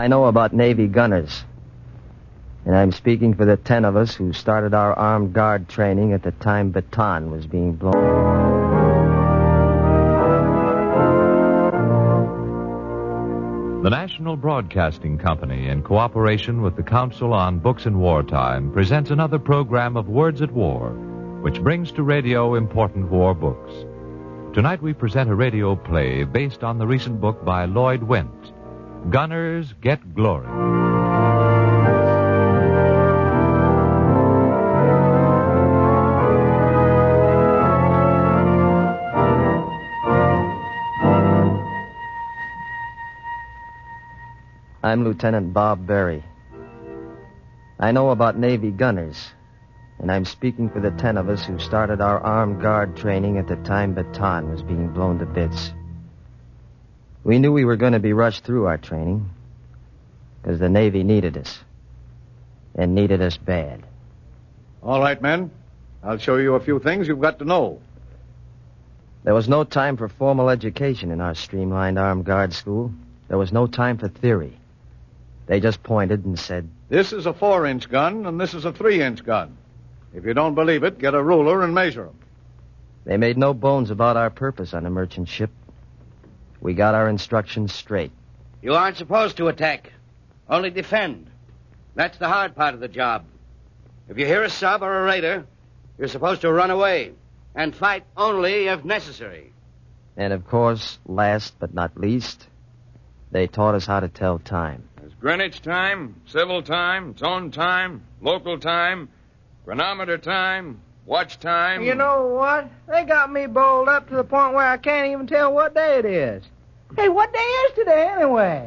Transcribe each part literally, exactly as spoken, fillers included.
I know about Navy gunners. And I'm speaking for the ten of us who started our armed guard training at the time Bataan was being blown. The National Broadcasting Company, in cooperation with the Council on Books in Wartime, presents another program of Words at War, which brings to radio important war books. Tonight we present a radio play based on the recent book by Lloyd Wendt, Gunners Get Glory. I'm Lieutenant Bob Berry. I know about Navy gunners, and I'm speaking for the ten of us who started our armed guard training at the time Bataan was being blown to bits. We knew we were going to be rushed through our training because the Navy needed us, and needed us bad. All right, men. I'll show you a few things you've got to know. There was no time for formal education in our streamlined armed guard school. There was no time for theory. They just pointed and said, "This is a four-inch gun, and this is a three-inch gun. If you don't believe it, get a ruler and measure them." They made no bones about our purpose on a merchant ship. We got our instructions straight. You aren't supposed to attack. Only defend. That's the hard part of the job. If you hear a sub or a raider, you're supposed to run away and fight only if necessary. And, of course, last but not least, they taught us how to tell time. There's Greenwich time, civil time, zone time, local time, chronometer time, watch time. You know what? They got me bowled up to the point where I can't even tell what day it is. Hey, what day is today anyway?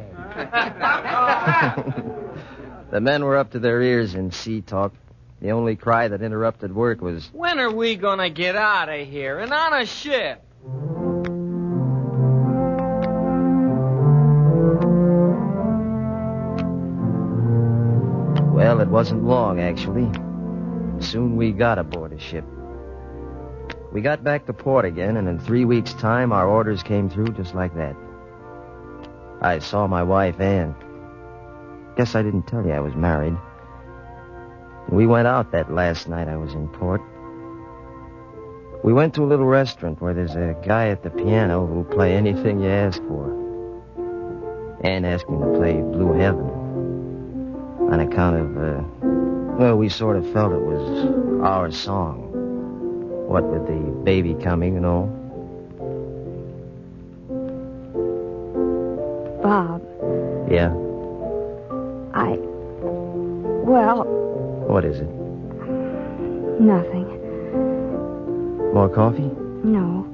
The men were up to their ears in sea talk. The only cry that interrupted work was, "When are we going to get out of here and on a ship?" Well, it wasn't long, actually. Soon we got aboard a ship. We got back to port again, and in three weeks' time, our orders came through just like that. I saw my wife, Ann. Guess I didn't tell you I was married. We went out that last night I was in port. We went to a little restaurant where there's a guy at the piano who'll play anything you ask for. Ann asked me to play Blue Heaven on account of, uh, well, we sort of felt it was our song. What with the baby coming and all. Bob. Yeah? I... Well... What is it? Nothing. More coffee? No.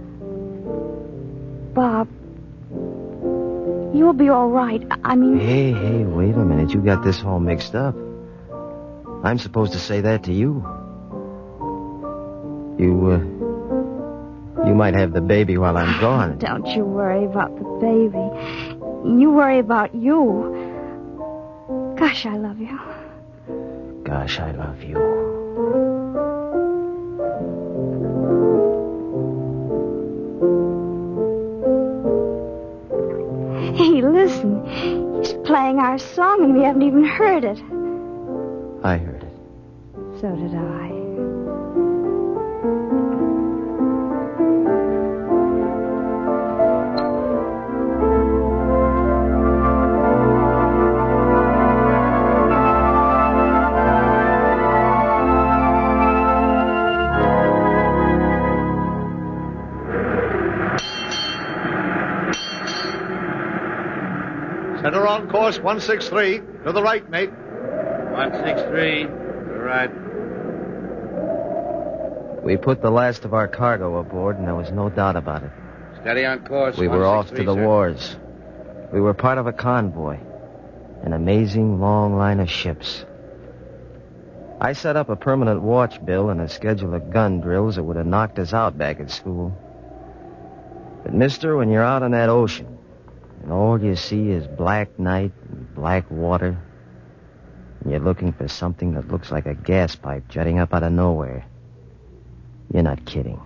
Bob, you'll be all right. I mean... Hey, hey, wait a minute. You got this all mixed up. I'm supposed to say that to you. You, uh... You might have the baby while I'm gone. Don't you worry about the baby. You worry about you. Gosh, I love you. Gosh, I love you. Hey, listen. He's playing our song and we haven't even heard it. I heard it. So did I. Center on course one six three. To the right, mate. one six three. All right. We put the last of our cargo aboard, and there was no doubt about it. Steady on course. We were off to the sir. wars. We were part of a convoy. An amazing long line of ships. I set up a permanent watch bill and a schedule of gun drills that would have knocked us out back at school. But, mister, when you're out on that ocean, and all you see is black night and black water, and you're looking for something that looks like a gas pipe jutting up out of nowhere, you're not kidding.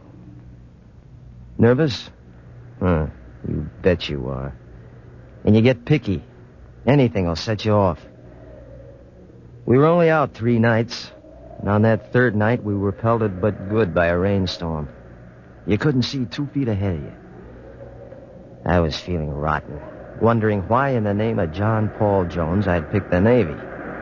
Nervous? Huh, you bet you are. And you get picky. Anything will set you off. We were only out three nights, and on that third night we were pelted but good by a rainstorm. You couldn't see two feet ahead of you. I was feeling rotten, wondering why in the name of John Paul Jones I'd picked the Navy.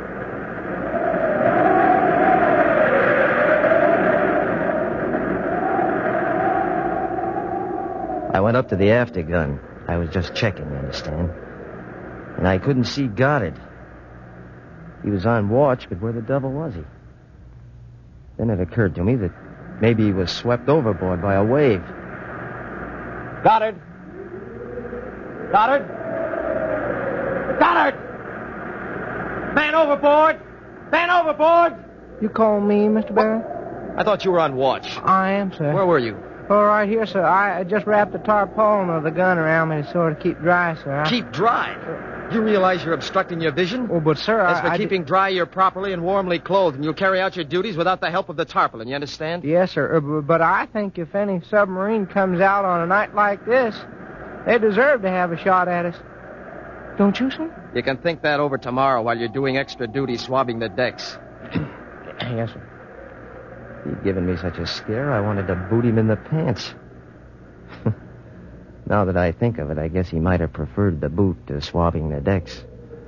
I went up to the aftergun. I was just checking, you understand? And I couldn't see Goddard. He was on watch, but where the devil was he? Then it occurred to me that maybe he was swept overboard by a wave. Goddard! Goddard! Goddard! Man overboard! Man overboard! You call me, Mister Barron? I thought you were on watch. I am, sir. Where were you? Oh, right here, sir. I just wrapped the tarpaulin of the gun around me to sort of keep dry, sir. I... Keep dry? You realize you're obstructing your vision? Oh, but, sir, As I... for I keeping d- dry, you're properly and warmly clothed, and you'll carry out your duties without the help of the tarpaulin, you understand? Yes, sir. Uh, b- But I think if any submarine comes out on a night like this, they deserve to have a shot at us. Don't you, sir? You can think that over tomorrow while you're doing extra duty swabbing the decks. Yes, sir. He'd given me such a scare, I wanted to boot him in the pants. Now that I think of it, I guess he might have preferred the boot to swabbing the decks.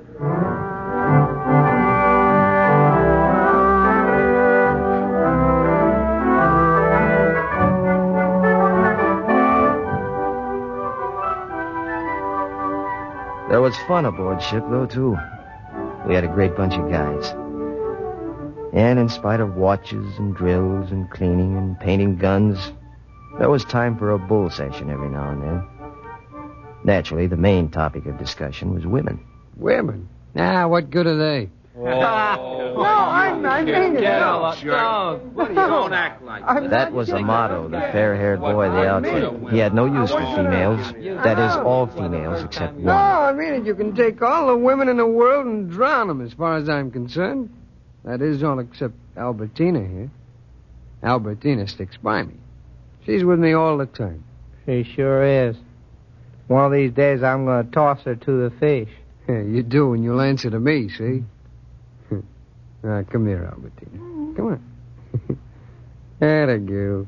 There was fun aboard ship, though, too. We had a great bunch of guys. And in spite of watches and drills and cleaning and painting guns, there was time for a bull session every now and then. Naturally, the main topic of discussion was women. Women? Ah, what good are they? Oh, no, I'm not mean it. No, sure. Don't act like that. That was the motto, the fair-haired boy of the outfit. He had no use for females. That is, all females except No, one. I mean it. You can take all the women in the world and drown them, as far as I'm concerned. That is, all except Albertina here. Albertina sticks by me. She's with me all the time. She sure is. One of these days, I'm going to toss her to the fish. Yeah, you do, and you'll answer to me, see? Now, come here, Albertina. Come on. Atta girl.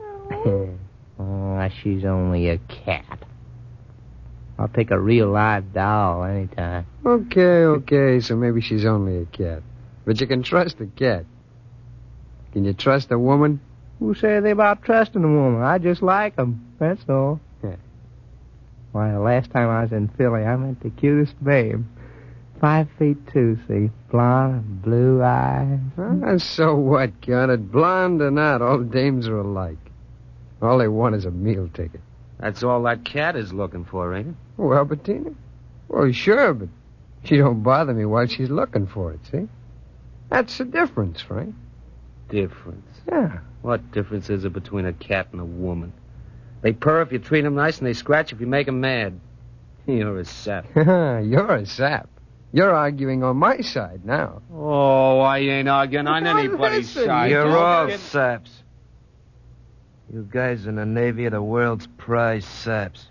Oh, she's only a cat. I'll take a real live doll anytime. Okay, okay, so maybe she's only a cat. But you can trust a cat. Can you trust a woman? Who say they about trusting a woman? I just like 'em. That's all. Yeah. Why, the last time I was in Philly, I met the cutest babe. Five feet two, see? Blonde, blue eyes. Ah, so what, Garnet? Blonde or not, all dames are alike. All they want is a meal ticket. That's all that cat is looking for, ain't it? Oh, Albertina? Well, sure, but she don't bother me while she's looking for it, see? That's the difference, Frank. Difference? Yeah. What difference is there between a cat and a woman? They purr if you treat them nice, and they scratch if you make them mad. You're a sap. You're a sap. You're arguing on my side now. Oh, I ain't arguing on anybody's Listen, side. you're You're all Get- saps. You guys in the Navy are the world's prize saps.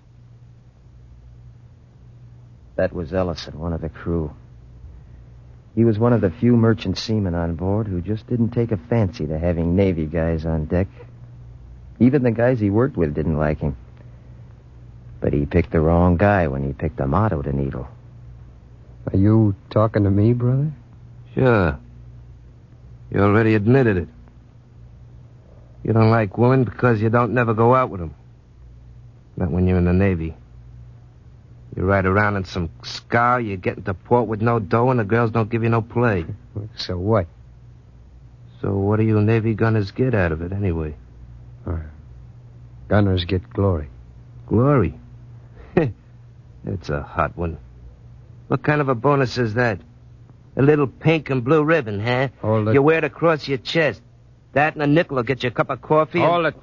That was Ellison, one of the crew. He was one of the few merchant seamen on board who just didn't take a fancy to having Navy guys on deck. Even the guys he worked with didn't like him. But he picked the wrong guy when he picked a motto to needle. Are you talking to me, brother? Sure. You already admitted it. You don't like women because you don't never go out with them. Not when you're in the Navy. You ride around in some scow, you get into port with no dough, and the girls don't give you no play. So what? So what do you Navy gunners get out of it, anyway? Uh, gunners get glory. Glory? It's a hot one. What kind of a bonus is that? A little pink and blue ribbon, huh? Hold it. You wear it across your chest. That and a nickel will get you a cup of coffee. and- Hold it.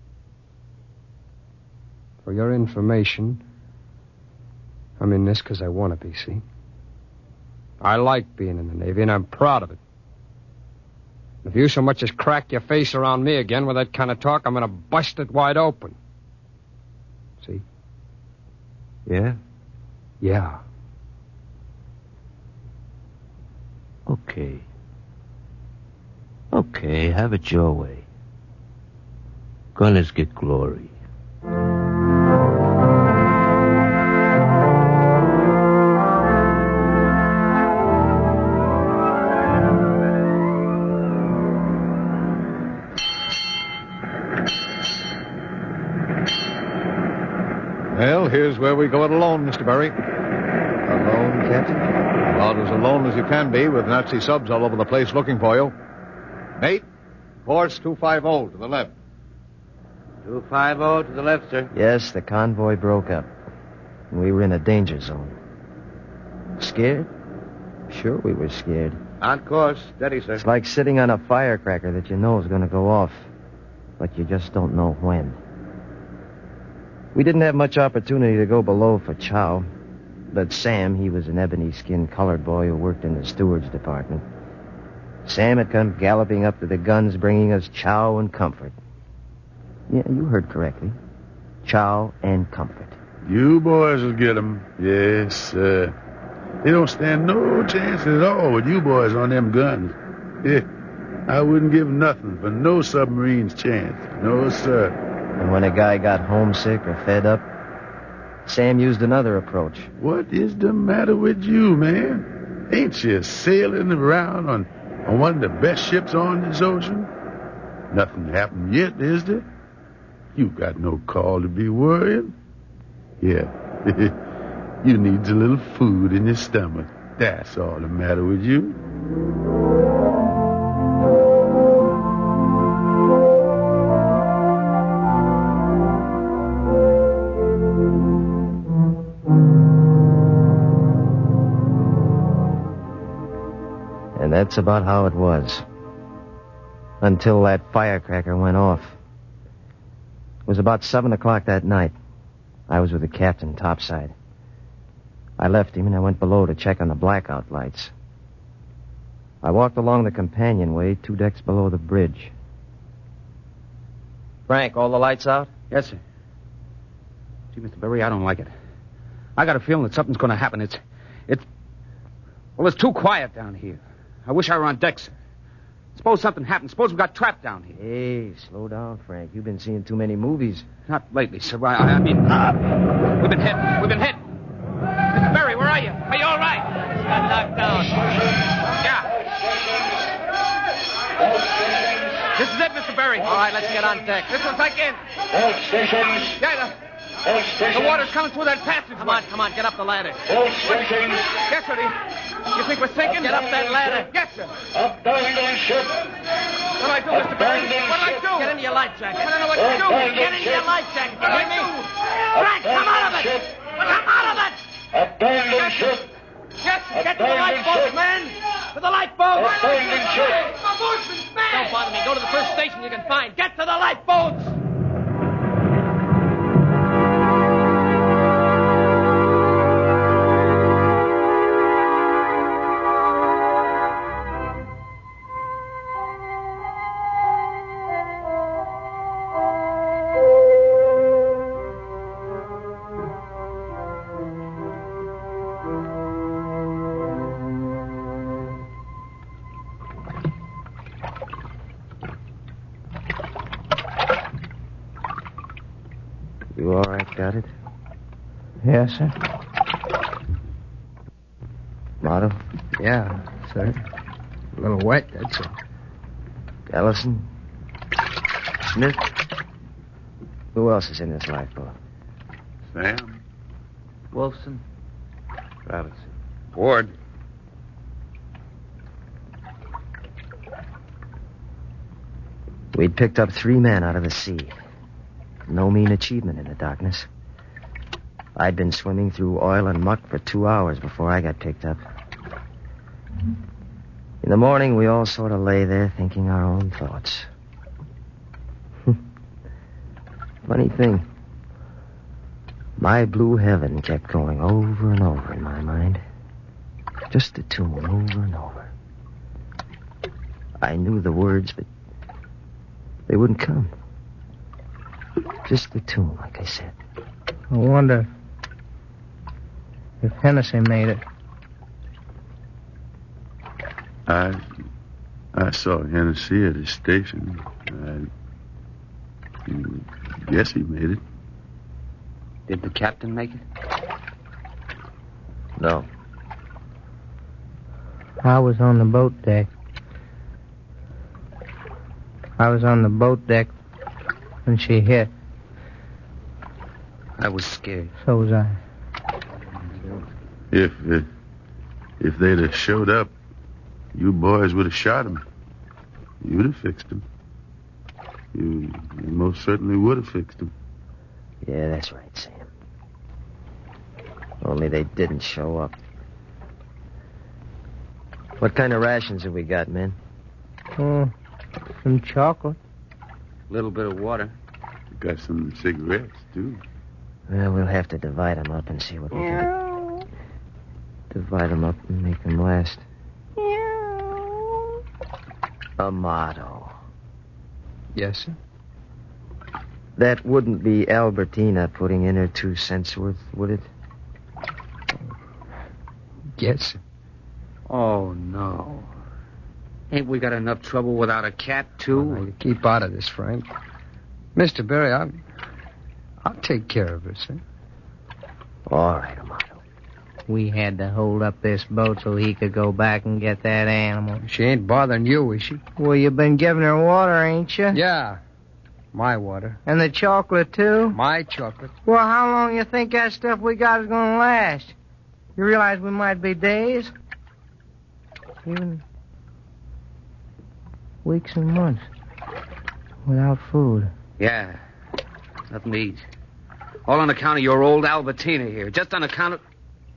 For your information, I'm in this because I want to be, see? I like being in the Navy, and I'm proud of it. If you so much as crack your face around me again with that kind of talk, I'm going to bust it wide open. See? Yeah? Yeah. Okay. Okay, have it your way. Gunners get glory. Well, here's where we go it alone, Mister Berry. Alone, Captain? About as alone as you can be with Nazi subs all over the place looking for you. Mate, course two fifty to the left. two fifty to the left, sir. Yes, the convoy broke up. We were in a danger zone. Scared? Sure we were scared. On course. Steady, sir. It's like sitting on a firecracker that you know is going to go off, but you just don't know when. We didn't have much opportunity to go below for chow. But Sam, he was an ebony-skinned colored boy who worked in the steward's department. Sam had come galloping up to the guns, bringing us chow and comfort. Yeah, you heard correctly. Chow and comfort. You boys will get 'em. Yes, sir. They don't stand no chance at all with you boys on them guns. Yeah, I wouldn't give nothing for no submarine's chance. No, sir. And when a guy got homesick or fed up, Sam used another approach. What is the matter with you, man? Ain't you sailing around on, on one of the best ships on this ocean? Nothing happened yet, is there? You got no call to be worrying. Yeah, you needs a little food in your stomach. That's all the matter with you. And that's about how it was. Until that firecracker went off. It was about seven o'clock that night. I was with the captain topside. I left him and I went below to check on the blackout lights. I walked along the companionway two decks below the bridge. Frank, all the lights out? Yes, sir. Gee, Mister Berry, I don't like it. I got a feeling that something's going to happen. It's... It's... Well, it's too quiet down here. I wish I were on deck, sir. Suppose something happened. Suppose we got trapped down here. Hey, slow down, Frank. You've been seeing too many movies. Not lately, sir. I, I mean... Uh, we've been hit. We've been hit. Mister Berry, where are you? Are you all right? Just got knocked down. Yeah. This is it, Mister Berry. All right, let's get on deck. This looks like it. All stations. Yeah, the... All The stations. water's coming through that passage. Come on, come on, get up the ladder. All stations. Yes, sir. You think we're sinking? Get up that ladder. Yes, sir. Abandon ship. What do I do, Mister Berry? What do I do? Get into your life jacket. I don't know what to do. Get into your life jacket. What do I do? Frank, come out of it. Come out of it. Abandon ship. Yes, get to the lifeboats, man. To the lifeboats. Abandon ship. Don't bother me. Go to the first station you can find. Get to the lifeboats. You all right, got it? Yes, sir. Motto? Yeah, sir. A little wet, that's all. Ellison? Smith? Who else is in this lifeboat? Sam? Wilson. Travis. Ward. We'd picked up three men out of the sea. No mean achievement in the darkness. I'd been swimming through oil and muck for two hours before I got picked up. In the morning, we all sort of lay there thinking our own thoughts. Funny thing. My Blue Heaven kept going over and over in my mind. Just the tune over and over. I knew the words, but they wouldn't come. Just the tune, like I said. I wonder if Hennessy made it. I I saw Hennessy at his station. I guess he made it. Did the captain make it? No. I was on the boat deck. I was on the boat deck when she hit. I was scared. So was I. If uh, if they'd have showed up, you boys would have shot him. You'd have fixed him. You, you most certainly would have fixed him. Yeah, that's right, Sam. Only they didn't show up. What kind of rations have we got, men? Oh, some chocolate. A little bit of water. Got some cigarettes, too. Well, we'll have to divide them up and see what we can do. Divide them up and make them last. Amato. Yes, sir? That wouldn't be Albertina putting in her two cents worth, would it? Yes, sir. Oh, no. Ain't we got enough trouble without a cat, too? Oh, now you keep out of this, Frank. Mister Berry, I'll, I'll take care of her, sir. All right, Amato. We had to hold up this boat so he could go back and get that animal. She ain't bothering you, is she? Well, you've been giving her water, ain't you? Yeah. My water. And the chocolate, too? My chocolate. Well, how long you think that stuff we got is going to last? You realize we might be days? Even weeks and months without food. Yeah. Nothing to eat. All on account of your old Albertina here. Just on account of...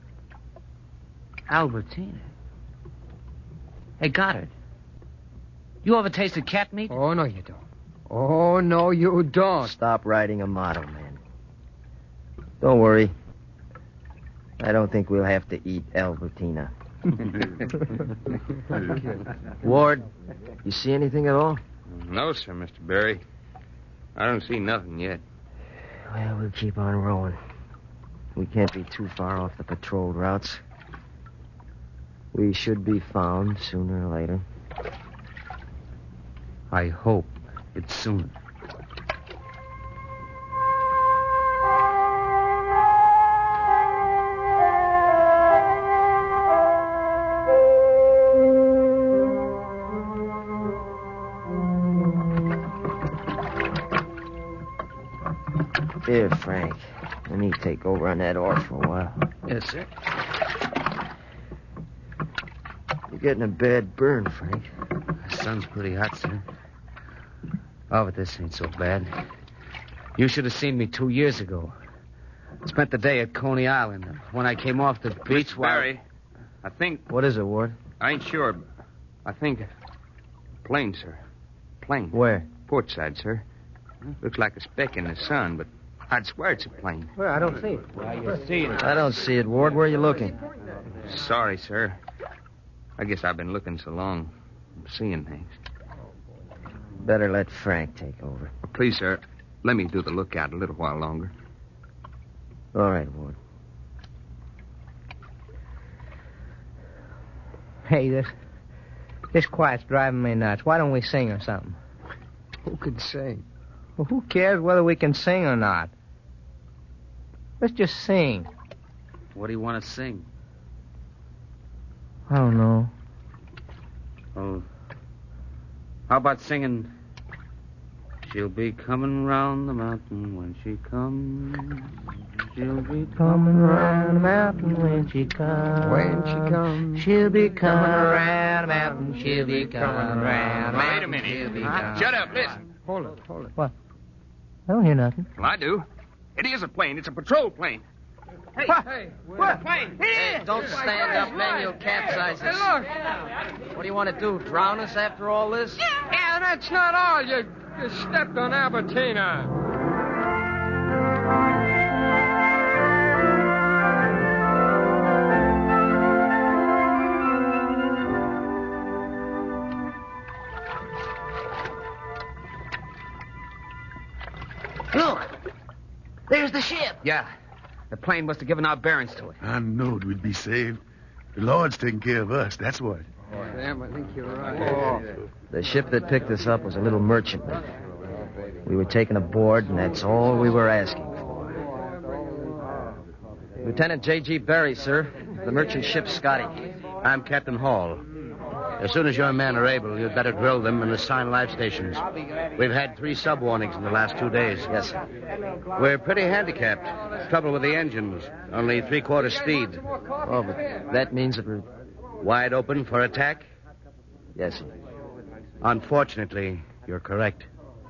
Albertina? Hey, Goddard. You ever tasted cat meat? Oh, no, you don't. Oh, no, you don't. Stop riding Amato, man. Don't worry. I don't think we'll have to eat Albertina. Ward, you see anything at all? No, sir, Mister Berry. I don't see nothing yet. Well, we'll keep on rowing. We can't be too far off the patrolled routes. We should be found sooner or later. I hope it's soon. Here, Frank. Let me take over on that oar for a while. Yes, sir. You're getting a bad burn, Frank. The sun's pretty hot, sir. Oh, but this ain't so bad. You should have seen me two years ago. Spent the day at Coney Island. When I came off the beach... Mister Berry, I think... What is it, Ward? I ain't sure, but I think... Plane, sir. Plane. Where? Port side, sir. Looks like a speck in the sun, but I'd swear it's a plane. Where? I don't see it. Well, you see it. I don't see it, Ward. Where are you looking? Sorry, sir. I guess I've been looking so long, seeing things. Better let Frank take over. Well, please, sir, let me do the lookout a little while longer. All right, Ward. Hey, this this quiet's driving me nuts. Why don't we sing or something? Who can sing? Well, who cares whether we can sing or not? Let's just sing. What do you want to sing? I don't know. Oh, how about singing... She'll be coming round the mountain when she comes. She'll be Coming round the mountain when she comes. When she comes. She'll be coming around the mountain. She'll be coming around the mountain. Wait a minute. She'll be Huh? coming. Shut up, listen. Hold it, hold it. What? I don't hear nothing. Well, I do. It is a plane. It's a patrol plane. Hey, What? hey, What? plane. Hey, don't stand up, man. You'll capsize us. What do you want to do, drown us after all this? Yeah, that's not all. You, you stepped on Albertina. Look. There's the ship. Yeah. The plane must have given our bearings to it. I knowed we'd be saved. The Lord's taking care of us, that's what. Sam, I think you're right. The ship that picked us up was a little merchantman. We were taken aboard, and that's all we were asking for. Lieutenant J G. Berry, sir. The merchant ship Scotty. I'm Captain Hall. As soon as your men are able, you'd better drill them and assign life stations. We've had three sub-warnings in the last two days. Yes, sir. We're pretty handicapped. Trouble with the engines. Only three-quarter speed. Oh, but that means that we're... Wide open for attack? Yes, sir. Unfortunately, you're correct.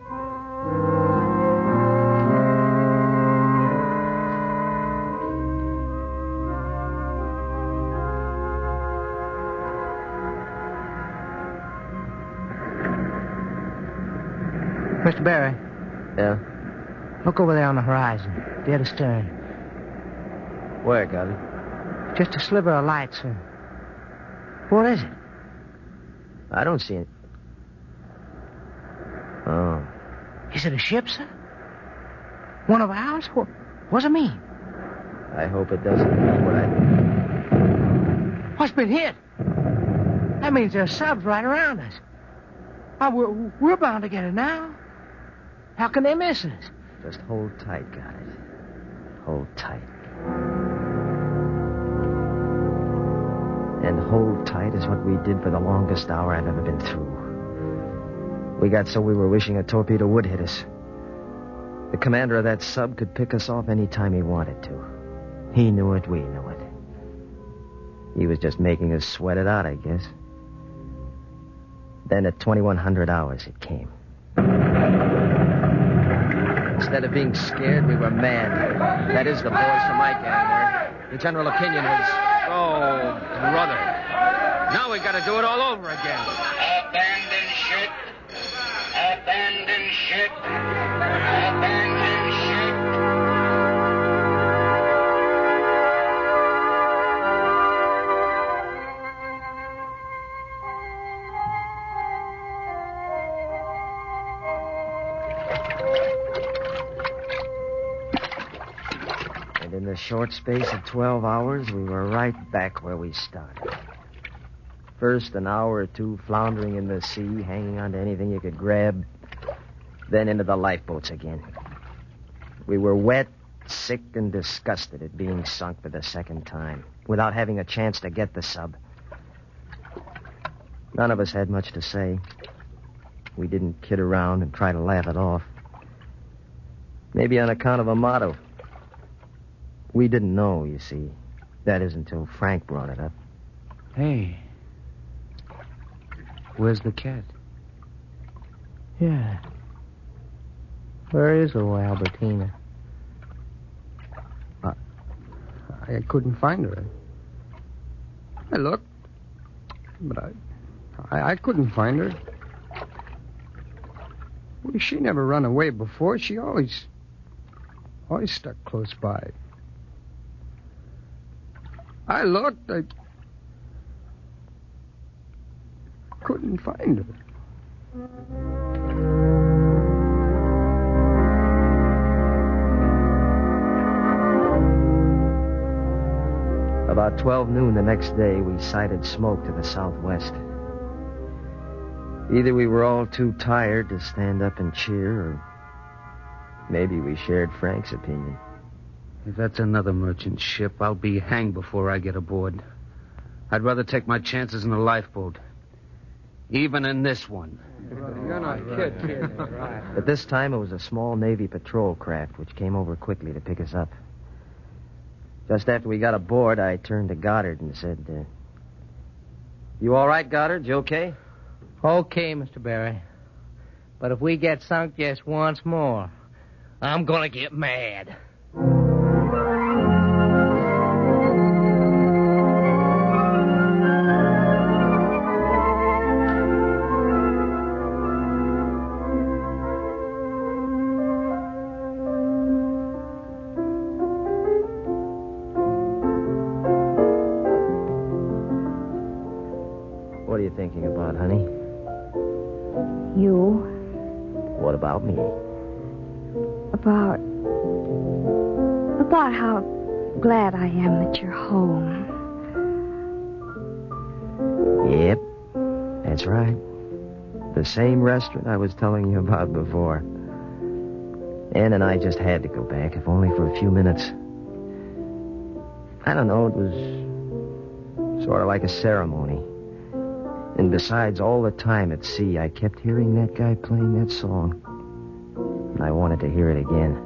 Mister Barry. Yeah? Look over there on the horizon, dead astern. Where, Goddard? Just a sliver of light, sir. What is it? I don't see it. Oh. Is it a ship, sir? One of ours? What, what's it mean? I hope it doesn't mean what I... What's been hit? That means there's subs right around us. Oh, we're, we're bound to get it now. How can they miss us? Just hold tight, Goddard. Hold tight. And hold tight is what we did for the longest hour I've ever been through. We got so we were wishing a torpedo would hit us. The commander of that sub could pick us off any time he wanted to. He knew it, we knew it. He was just making us sweat it out, I guess. Then at twenty-one hundred hours, it came. Instead of being scared, we were mad. That is, the boys from my gang were. The general opinion was... Oh, brother. Now we gotta do it all over again. Abandon ship. Abandon ship. Abandon ship. And in the short space of twelve hours, we were right back where we started. First, an hour or two floundering in the sea, hanging on to anything you could grab. Then into the lifeboats again. We were wet, sick, and disgusted at being sunk for the second time, without having a chance to get the sub. None of us had much to say. We didn't kid around and try to laugh it off. Maybe on account of a motto. We didn't know, you see. That is until Frank brought it up. Hey. Where's the cat? Yeah. Where is old Albertina? I, I couldn't find her. I looked, but I, I, I couldn't find her. Well, she never run away before. She always, always stuck close by. I looked. I couldn't find her. About twelve noon the next day, we sighted smoke to the southwest. Either we were all too tired to stand up and cheer, or maybe we shared Frank's opinion. If that's another merchant ship, I'll be hanged before I get aboard. I'd rather take my chances in a lifeboat. Even in this one. You're not kidding. But this time it was a small Navy patrol craft which came over quickly to pick us up. Just after we got aboard, I turned to Goddard and said, uh, You all right, Goddard? You okay? Okay, Mister Barry. But if we get sunk just once more, I'm gonna get mad. What are you thinking about, honey? You. What about me? About... About how glad I am that you're home. Yep. That's right. The same restaurant I was telling you about before. Ann and I just had to go back, if only for a few minutes. I don't know, it was sort of like a ceremony. And besides, all the time at sea, I kept hearing that guy playing that song. And I wanted to hear it again.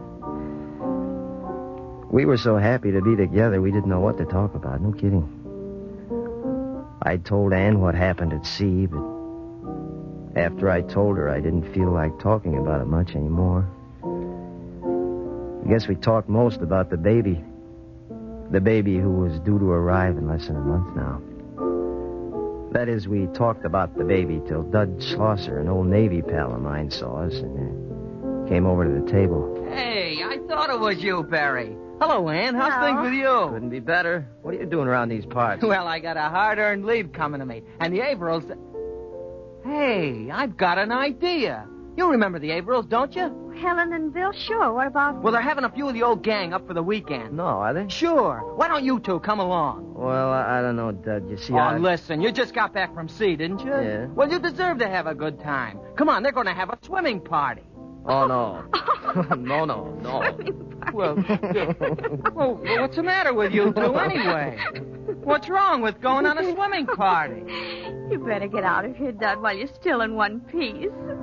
We were so happy to be together, we didn't know what to talk about. No kidding. I told Ann what happened at sea, but after I told her, I didn't feel like talking about it much anymore. I guess we talked most about the baby. The baby who was due to arrive in less than a month now. That is, we talked about the baby till Dud Schlosser, an old Navy pal of mine, saw us and uh, came over to the table. Hey, I thought it was you, Barry. Hello, Ann. How's Hello. things with you? Couldn't be better. What are you doing around these parts? Well, I got a hard-earned leave coming to me. And the Averils... Hey, I've got an idea. You remember the Averils, don't you? Helen and Bill, sure. What about... Well, they're having a few of the old gang up for the weekend. No, are they? Sure. Why don't you two come along? Well, I, I don't know, Dud. You see, Oh, I... listen, you just got back from sea, didn't you? Yeah. Well, you deserve to have a good time. Come on, they're going to have a swimming party. Oh, no. no, no, no. Well, well, what's the matter with you two anyway? What's wrong with going on a swimming party? You better get out of here, Dud, while you're still in one piece.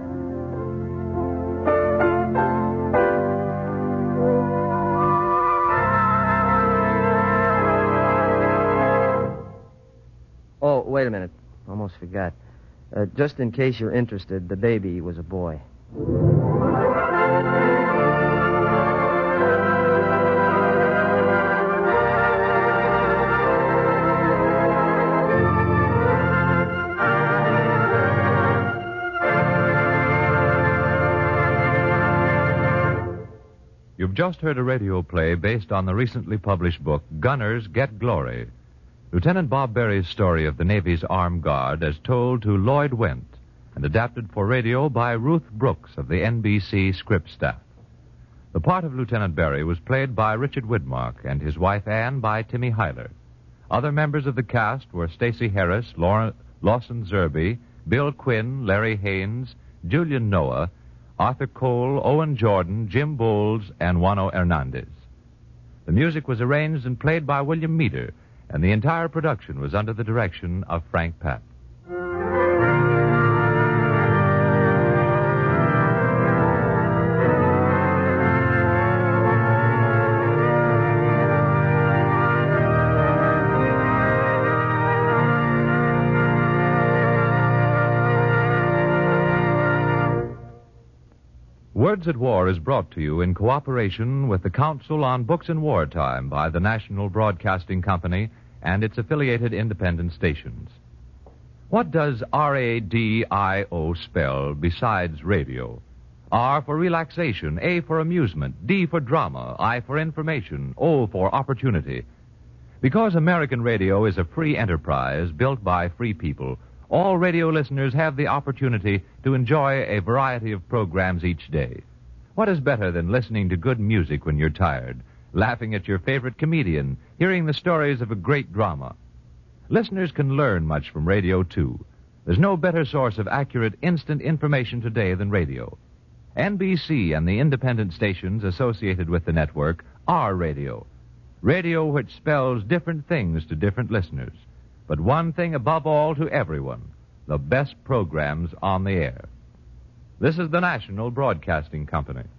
Oh, wait a minute. Almost forgot. Uh, just in case you're interested, the baby was a boy. You've just heard a radio play based on the recently published book, Gunners Get Glory. Lieutenant Bob Berry's story of the Navy's armed guard as told to Lloyd Went and adapted for radio by Ruth Brooks of the N B C script staff. The part of Lieutenant Berry was played by Richard Widmark and his wife Ann by Timmy Hyler. Other members of the cast were Stacey Harris, Laura, Lawson Zerby, Bill Quinn, Larry Haynes, Julian Noah, Arthur Cole, Owen Jordan, Jim Bowles, and Juano Hernandez. The music was arranged and played by William Meader, and the entire production was under the direction of Frank Papp. Words at War is brought to you in cooperation with the Council on Books in Wartime by the National Broadcasting Company and its affiliated independent stations. What does R A D I O spell besides radio? R for relaxation, A for amusement, D for drama, I for information, O for opportunity. Because American radio is a free enterprise built by free people, all radio listeners have the opportunity to enjoy a variety of programs each day. What is better than listening to good music when you're tired, laughing at your favorite comedian, hearing the stories of a great drama? Listeners can learn much from radio, too. There's no better source of accurate, instant information today than radio. N B C and the independent stations associated with the network are radio. Radio which spells different things to different listeners. But one thing above all to everyone, the best programs on the air. This is the National Broadcasting Company.